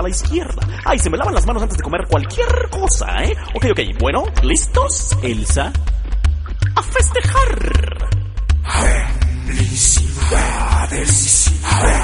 a la izquierda. Ay, se me lavan las manos antes de comer cualquier cosa, ¿eh? Ok, bueno, ¿listos? Elsa, a festejar. Felicidades.